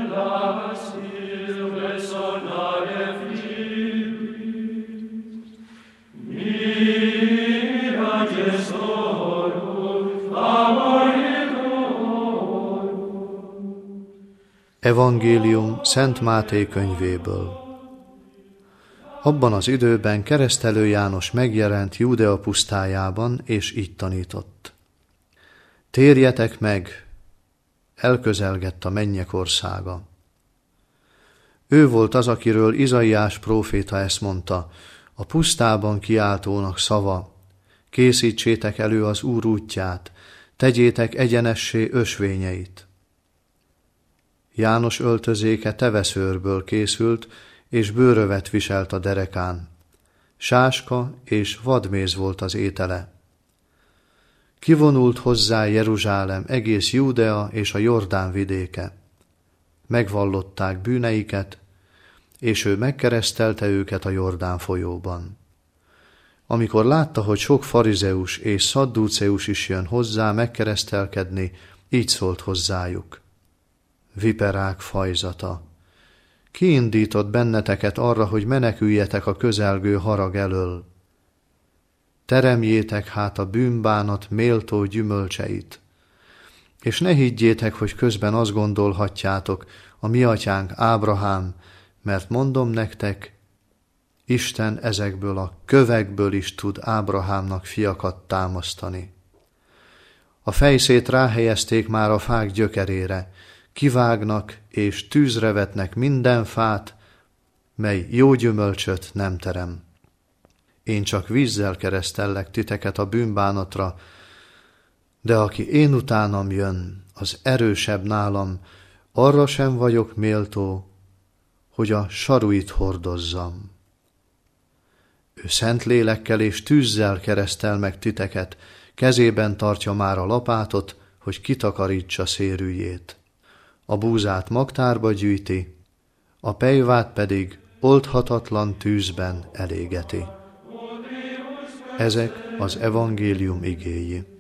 Evangélium Szent Máté könyvéből. Abban az időben Keresztelő János megjelent Júdea pusztájában, és így tanított. Térjetek meg, elközelgett a mennyek országa. Ő volt az, akiről Izaiás próféta ezt mondta, a pusztában kiáltónak szava, készítsétek elő az Úr útját, tegyétek egyenessé ösvényeit. János öltözéke teveszőrből készült, és bőrövet viselt a derekán. Sáska és vadméz volt az étele. Kivonult hozzá Jeruzsálem, egész Júdea és a Jordán vidéke. Megvallották bűneiket, és ő megkeresztelte őket a Jordán folyóban. Amikor látta, hogy sok farizeus és szaddúceus is jön hozzá megkeresztelkedni, így szólt hozzájuk. Viperák fajzata! Ki indított benneteket arra, hogy meneküljetek a közelgő harag elől? Teremjétek hát a bűnbánat méltó gyümölcseit, és ne higgyétek, hogy közben azt gondolhatjátok, a mi atyánk Ábrahám, mert mondom nektek, Isten ezekből a kövekből is tud Ábrahámnak fiakat támasztani. A fejszét ráhelyezték már a fák gyökerére, kivágnak és tűzre vetnek minden fát, mely jó gyümölcsöt nem terem. Én csak vízzel keresztellek titeket a bűnbánatra, de aki én utánam jön, az erősebb nálam, arra sem vagyok méltó, hogy a saruit hordozzam. Ő szent lélekkel és tűzzel keresztel meg titeket, kezében tartja már a lapátot, hogy kitakarítsa szérűjét. A búzát magtárba gyűjti, a pejvát pedig oldhatatlan tűzben elégeti. Ezek az evangélium igéi.